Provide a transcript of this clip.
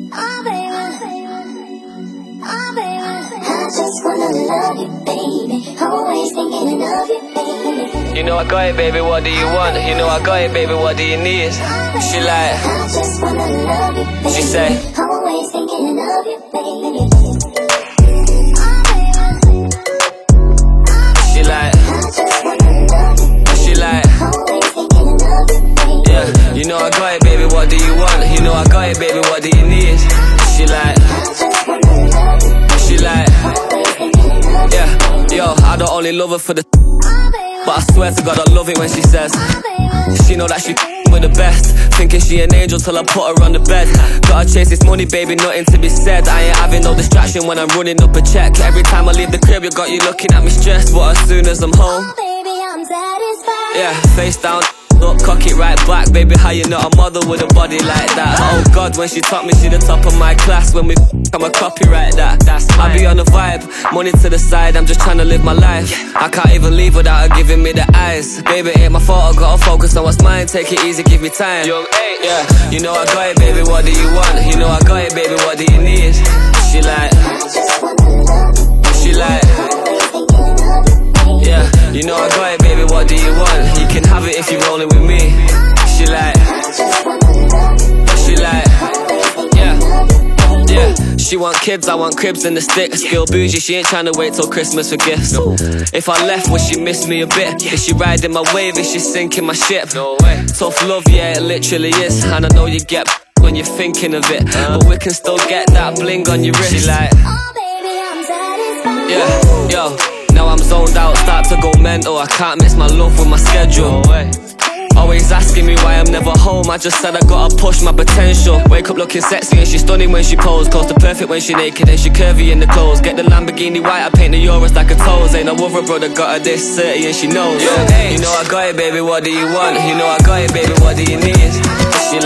Oh baby, oh baby, I just wanna love you, baby. Always thinking of you, baby. You know I got it, baby, what do you want? You know I got it, baby, what do you need? She like, I just wanna love you, baby. She say, always thinking of you, baby. She like, she like, yeah. You know I got it, baby, what do you want? You know I got it, baby, what do you need? She like, she like, yeah. Yo, I don't only love her for the but I swear to God I love it when she says she know that she with the best. Thinking she an angel till I put her on the bed. Gotta chase this money, baby, nothing to be said. I ain't having no distraction when I'm running up a check. Every time I leave the crib, you got you looking at me stressed. But as soon as I'm home, Baby, I'm satisfied. yeah, face down, up, cock it right back. Baby, how you not a mother with a body like that? Oh God, when she taught me, she the top of my class. When we I'm a copyright that. I be on the vibe, money to the side, I'm just trying to live my life. I can't even leave without her giving me the eyes. Baby, ain't my fault, I gotta focus on what's mine. Take it easy, give me time. Yeah, you know I got it, baby, what do you want? You know I got it, baby, what do you need? She like, she like, yeah, you know I got it, baby, what do you want? You can have it if you're rolling with me. She like, she like, yeah. She want kids, I want cribs and the sticks. Girl bougie, she ain't tryna wait till Christmas for gifts. If I left, would she miss me a bit? Is she riding my wave, is she sinking my ship? No way. Tough love, yeah, it literally is. And I know you get when you're thinking of it, but we can still get that bling on your wrist. She like, Oh baby, I'm satisfied. yeah, yo. Now I'm zoned out, start to go mental. I can't mix my love with my schedule. Always asking me why I'm never home. I just said I gotta push my potential. Wake up looking sexy and she's stunning when she pose. Close to perfect when she naked and she curvy in the clothes. Get the Lamborghini white, I paint the Euros like a toes. Ain't no other brother got her this 30 and she knows. You know I got it, baby, what do you want? You know I got it, baby, what do you need? She